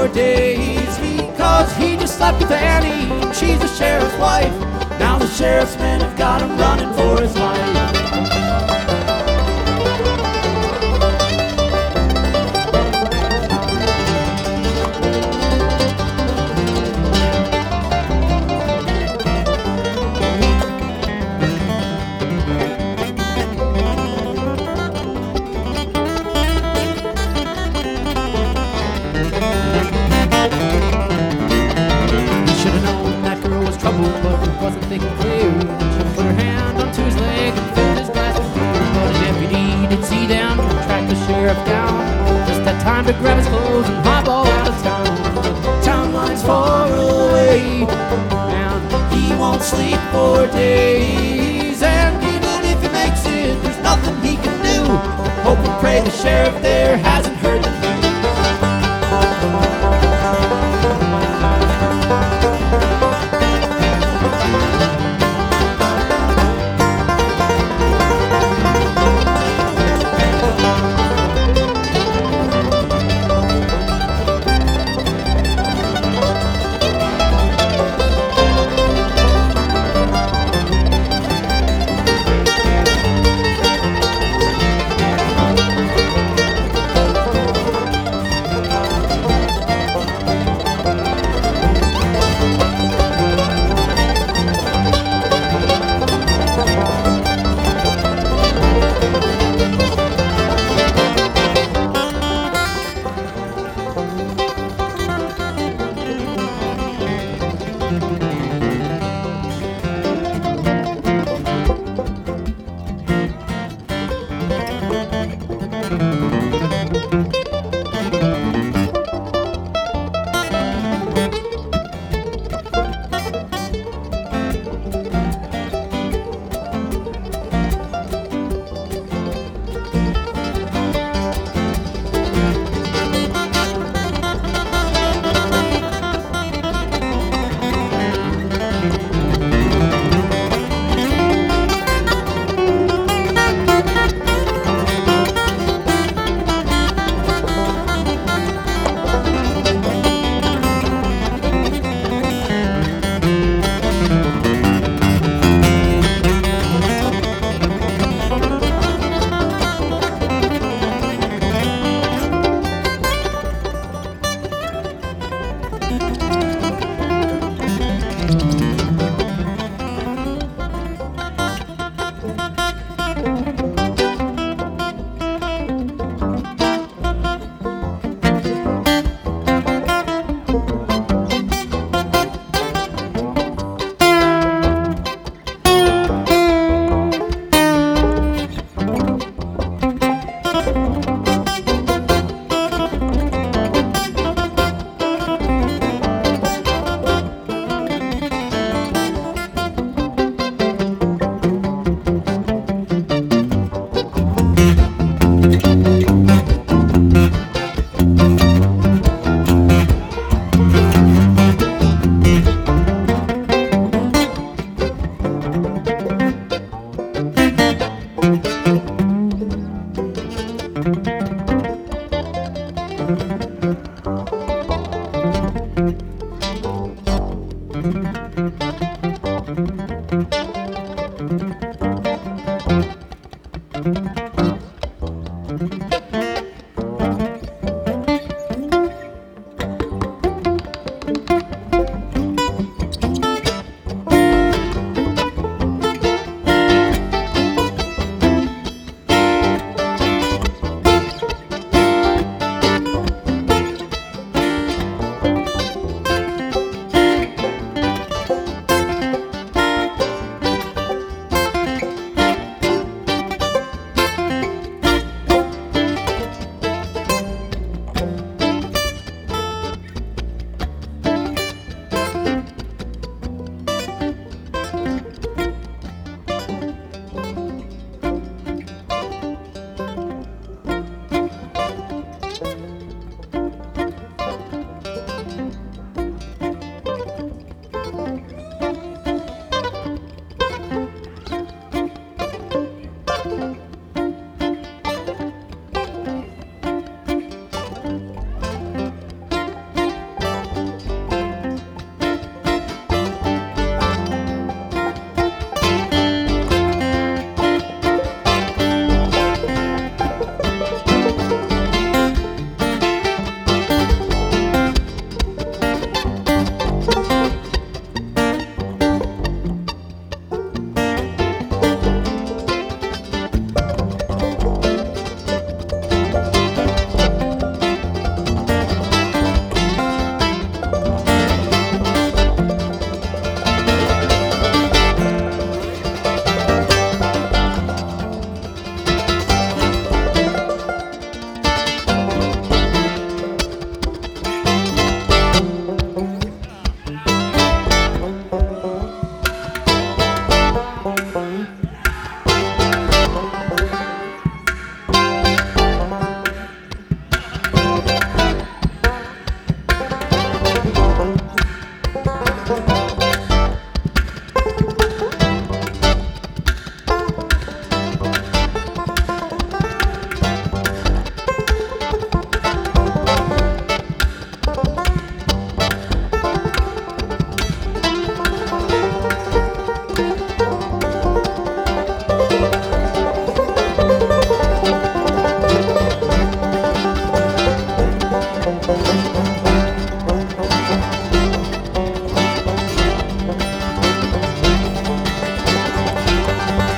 for days because he just slept with Annie, and she's the sheriff's wife. Now the sheriff's men have got him running for his life. But he wasn't thinking clear. She put her hand onto his leg and filled his glass with beer. But a deputy did see them track the sheriff down. Just had time to grab his clothes and highball out of town. The town line's far away, and he won't sleep for days. And even if he makes it, there's nothing he can do. Hope and pray the sheriff there hasn't heard the news.